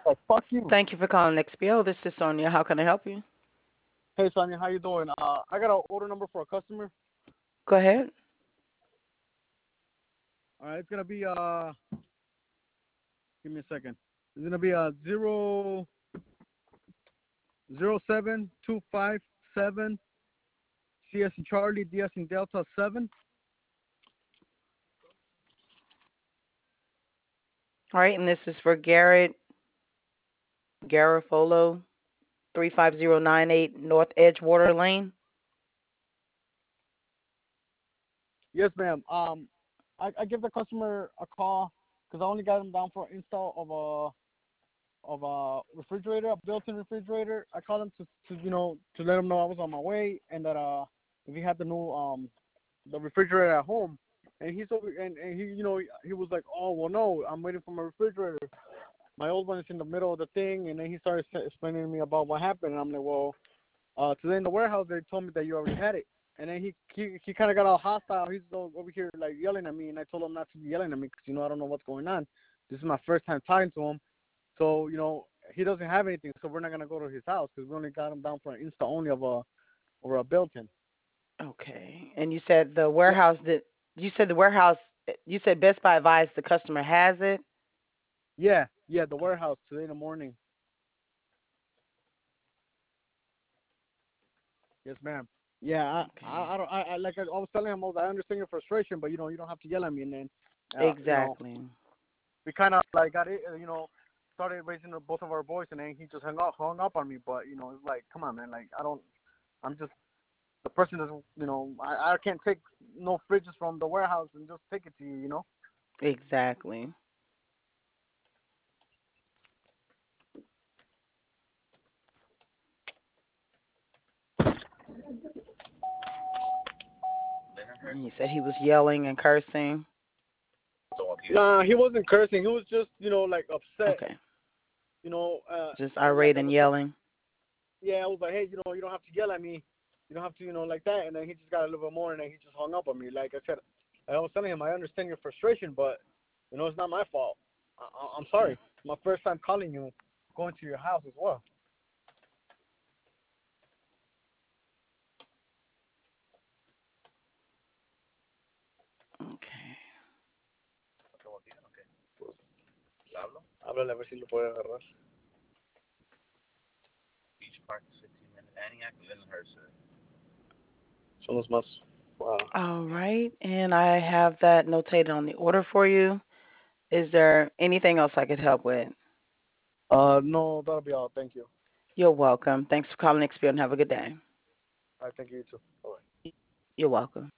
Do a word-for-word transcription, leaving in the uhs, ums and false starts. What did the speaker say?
Like, fuck you. Thank you for calling X P O. This is Sonia. How can I help you? Hey, Sonia, how you doing? Uh, I got an order number for a customer. Go ahead. All right, it's gonna be uh, give me a second. It's gonna be a zero zero seven two five seven C S in Charlie D S in Delta seven. All right, and this is for Garrett Garofolo, three five zero nine eight North Edgewater Lane. Yes, ma'am. Um, I, I give the customer a call because I only got him down for install of a of a refrigerator, a built-in refrigerator. I called him to, to you know to let him know I was on my way and that uh if he had the new um the refrigerator at home, and he's over and, and he you know he was like, oh well no, I'm waiting for my refrigerator. My old one is in the middle of the thing, and then he started explaining to me about what happened, and I'm like, well, uh today in the warehouse they told me that you already had it. And then he he, he kind of got all hostile. He's over here like yelling at me, and I told him not to be yelling at me because you know I don't know what's going on. This is my first time talking to him. So, you know, he doesn't have anything, so we're not going to go to his house because we only got him down for an install only of a, or a built-in. Okay. And you said the warehouse that you said the warehouse you said Best Buy advised the customer has it? Yeah, yeah, the warehouse today in the morning. Yes, ma'am. Yeah, I, Okay. I, I don't, I, I like I, I was telling him, I, was, I understand your frustration, but you know, you don't have to yell at me. And then, uh, you know, Exactly. we kind of like got it, uh, you know, started raising the, both of our voice, and then he just hung up, hung up on me. But you know, it's like, come on, man, like I don't, I'm just the person doesn't, you know, I, I can't take no fridges from the warehouse and just take it to you, you know. Exactly. And you said he was yelling and cursing. Nah, he wasn't cursing. He was just, you know, like upset. Okay. You know, uh, Just like irate I and was telling, yelling. yeah, I was like, hey, you know, you don't have to yell at me. You don't have to, you know, like that. And then he just got a little bit more, and then he just hung up on me. Like I said, I was telling him, I understand your frustration, but you know, it's not my fault. I, I'm sorry. It's my first time calling you, going to your house as well. Okay. Háblale a ver si lo puede agarrar. Son los más. Wow. All right. And I have that notated on the order for you. Is there anything else I could help with? Uh, no, that'll be all. Thank you. You're welcome. Thanks for calling X P O and have a good day. I thank you too. Bye. You're welcome.